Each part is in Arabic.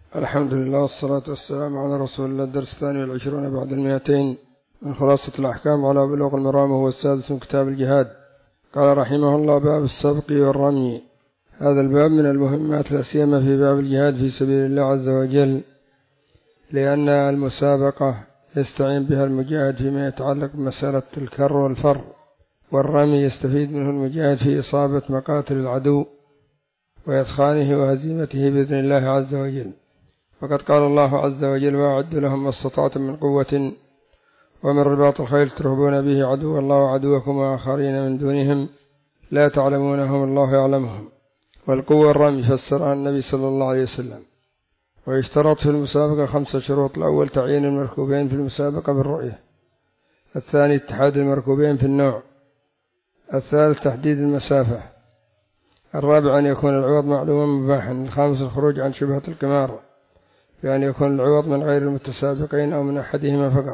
الحمد لله والصلاة والسلام على رسول الله. الدرس 22 بعد 200 من خلاصة الأحكام على بلوغ المرام، وهو السادس من كتاب الجهاد. قال رحمه الله: باب السبق والرمي. هذا الباب من المهمات، لا سيما في باب الجهاد في سبيل الله عز وجل، لأن المسابقة يستعين بها المجاهد فيما يتعلق بمسألة الكر والفر، والرمي يستفيد منه المجاهد في إصابة مقاتل العدو وإثخانه وهزيمته بإذن الله عز وجل. فقد قال الله عز وجل: وأعدوا لهم ما استطعتم من قوة ومن رباط الخيل ترهبون به عدو الله وعدوكم وآخرين من دونهم لا تعلمونهم الله يعلمهم. والقوة الرمي فسرها النبي صلى الله عليه وسلم. ويشترط في المسابقة 5 شروط: الأول تعيين المركوبين في المسابقة بالرؤية، الثاني اتحاد المركوبين في النوع، الثالث تحديد المسافة، الرابع أن يكون العوض معلوما مباحا، الخامس الخروج عن شبهة القمار، بأن يكون العوض من غير المتسابقين أو من أحدهما فقط.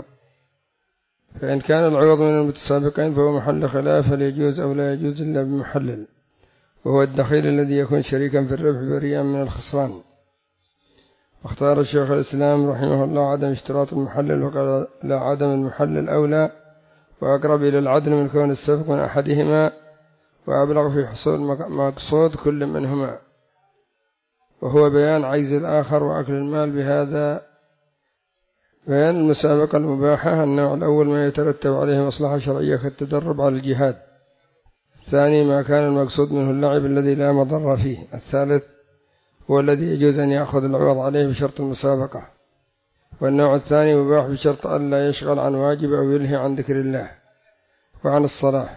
فإن كان العوض من المتسابقين فهو محل خلاف، هل يجوز أو لا يجوز إلا بمحلل، وهو الدخيل الذي يكون شريكا في الربح بريئا من الخسران. واختار الشيخ الإسلام رحمه الله عدم اشتراط المحلل، وقال: لا، عدم المحلل أولى وأقرب إلى العدل من كون السبق من أحدهما، وأبلغ في حصول مقصود كل منهما، وهو بيان عجز الآخر وأكل المال. بهذا بيان المسابقة المباحة: النوع الأول ما يترتب عليه مصلحة شرعية كالتدرب على الجهاد، الثاني ما كان المقصود منه اللعب الذي لا مضر فيه، الثالث هو الذي يجوز أن يأخذ العوض عليه بشرط المسابقة، والنوع الثاني مباح بشرط أن لا يشغل عن واجب أو يلهي عن ذكر الله وعن الصلاة.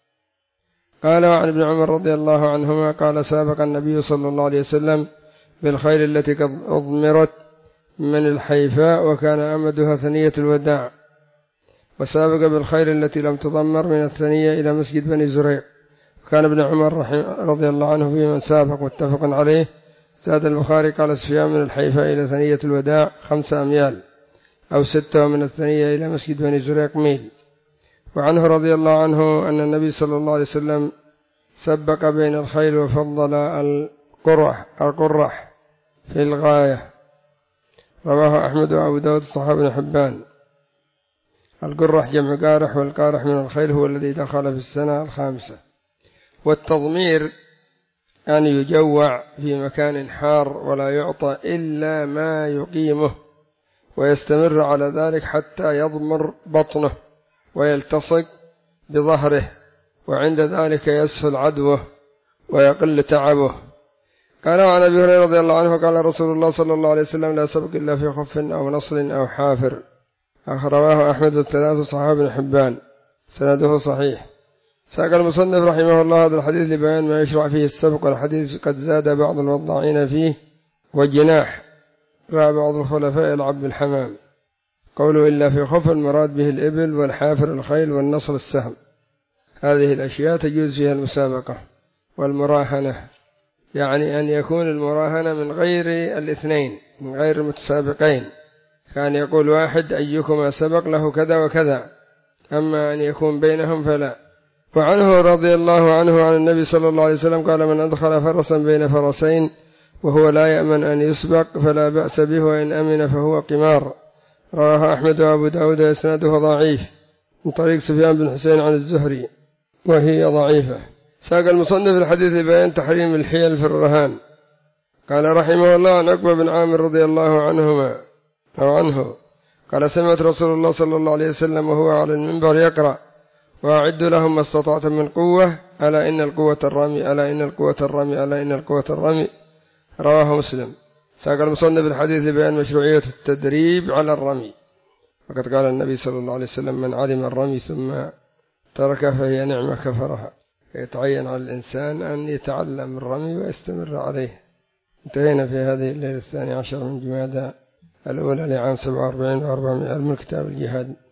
قال: وعن ابن عمر رضي الله عنهما قال: سابق النبي صلى الله عليه وسلم بالخيل التي قد أضمرت من الحيفاء وكان أمدها ثنية الوداع، وسابق بالخيل التي لم تضمر من الثنية إلى مسجد بني زريق. وكان ابن عمر رضي الله عنه في من سابق، متفق عليه. زاد البخاري: قال سفيان: من الحيفاء إلى ثنية الوداع 5 أميال أو 6، ومن الثنية إلى مسجد بني زريق ميل. وعنه رضي الله عنه أن النبي صلى الله عليه وسلم سبق بين الخيل وفضل القرح في الغاية. رواه أحمد وأبو داود صححه ابن حبان. القرح جمع قارح، والقارح من الخيل هو الذي دخل في السنة 5. والتضمير أن يجوع في مكان حار ولا يعطى إلا ما يقيمه، ويستمر على ذلك حتى يضمر بطنه ويلتصق بظهره، وعند ذلك يسهل عدوه ويقل تعبه. قال: وعن أبي هريرة رضي الله عنه قال: رسول الله صلى الله عليه وسلم: لا سبق إلا في خف أو نصل أو حافر. رواه أحمد والثلاثة صححه ابن حبان، سنده صحيح. ساق المصنف رحمه الله هذا الحديث لبيان ما يشرع فيه السبق، والحديث قد زاد بعض الوضاعين فيه وجناح. رأى بعض الخلفاء يلعب بالحمام. قوله إلا في خف المراد به الإبل، والحافر الخيل، والنصر السهم. هذه الأشياء تجوز فيها المسابقة. والمراهنة يعني أن يكون المراهنة من غير الاثنين، من غير المتسابقين، كان يقول واحد: أيكما سبق له كذا وكذا، أما أن يكون بينهم فلا. وعنه رضي الله عنه عن النبي صلى الله عليه وسلم قال: من أدخل فرسا بين فرسين وهو لا يأمن أن يسبق فلا بأس به، وإن أمن فهو قمار. رواه أحمد وأبو داود وإسناده ضعيف من طريق سفيان بن حسين عن الزهري، وهي ضعيفة. ساق المصنف الحديث لبيان تحريم الحيل في الرهان. قال رحمه الله: عن عقبة بن عامر رضي الله عنه قال: سمعت رسول الله صلى الله عليه وسلم وهو على المنبر يقرأ: وأعدوا لهم ما استطعتم من قوة، ألا إن القوة الرمي، ألا إن القوة الرمي، ألا إن القوة الرمي. رواه مسلم. ساق المصنف الحديث لبيان مشروعية التدريب على الرمي. وقد قال النبي صلى الله عليه وسلم: من علم الرمي ثم ترك فهي نعمة كفرها. يتعين على الإنسان أن يتعلم الرمي ويستمر عليه. انتهينا في هذه الليلة 12 من جمادى الأولى لعام 47 و400 من كتاب الجهاد.